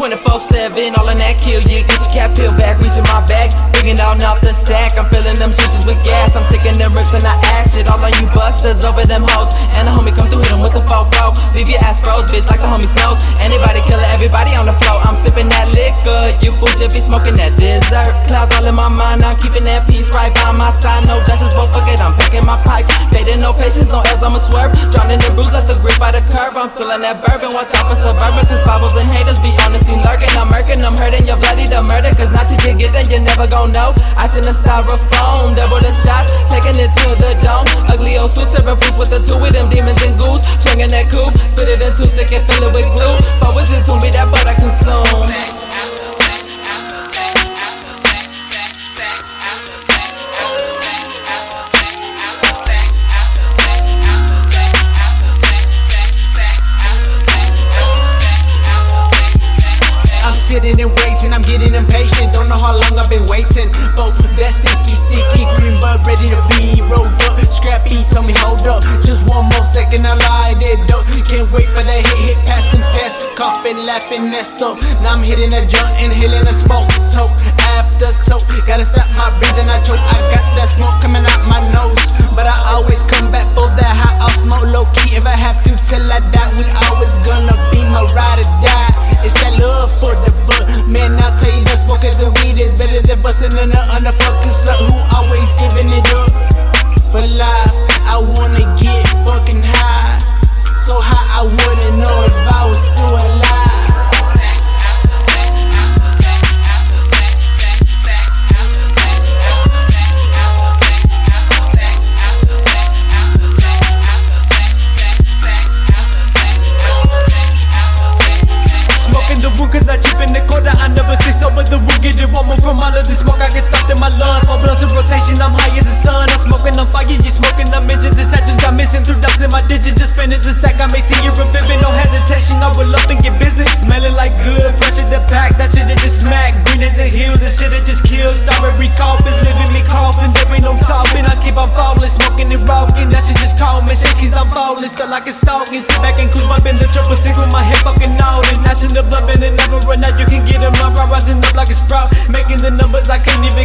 24/7, all in that kill. Yeah, get your cap peeled back, reaching my back, bringing out the sack. I'm filling them switches with gas. I'm taking them rips and I ash it all on you busters over them hoes. And the homie come through, hit them with the fofo. Leave your ass froze, bitch, like the homie Snows. Anybody killer, everybody on the floor. I'm sipping that liquor, you fools just be smoking that dessert. Clouds all in my mind, I'm keeping that peace right by my side. No Dutchess, but fuck it, I'm packing my pipe. Fading, no patience, no else, I'ma swerve. Drowning in bruise, let the grip by the curb. I'm still in that bourbon, watch out for suburban, cause Bibles and haters be on the scene lurking. I'm murking, I'm hurting, you're bloody the murder. Cause not till you get there, you never gon' know. I seen the styrofoam, double the shots, taking it to the dome. Ugly old suit, serving fruits with the two of them demons and ghouls. Flinging that coupe, spit it in two, stick it, fill it with glue. Forward it to me, that butt I consume. Sitting and waiting, I'm getting impatient. Don't know how long I've been waiting for that sticky green bud ready to be rolled up. Scrappy, tell me hold up, just one more second, I light it up. Can't wait for that hit pass and pass. Coughing, laughing, messed up. Now I'm hitting a joint, inhaling a smoke. Toe after toe, gotta stop my breathing, I choke. I got that smoke coming out my nose, but I always come back for that hot. I'll smoke low key if I have to till I die. We always gonna be my ride or die. It's that love for the bud. Man, I'll tell you that smoking the weed is better than busting in the underfucking slut who always giving it up for life. I wanna get fucking high, so high I wouldn't know if I was still alive. Cause I chip in the quarter, I never stay sober. The room get it one more from all of the smoke. I get stopped in my lungs, my blood's in rotation. I'm high as the sun, I'm smoking, I'm fire. You smoking, I'm injured. This I just got missing through dubs in my digit. Just finished a sack, I may see you reviewing. No hesitation, I will up and get busy. Smelling like good, fresh in the pack. That shit that just smack, green as it heals. That shit that just kills. Strawberry coffins, living me coughing. There ain't no talking, I skip, I'm falling. Smoking and rocking, that shit just call me. Shakies, I'm falling, still like a stalking. Sit back and cool, bump in the triple single. My head fucking out and gnashing the blood and never run out, you can get them up, rising up like a sprout. Making the numbers, I can't even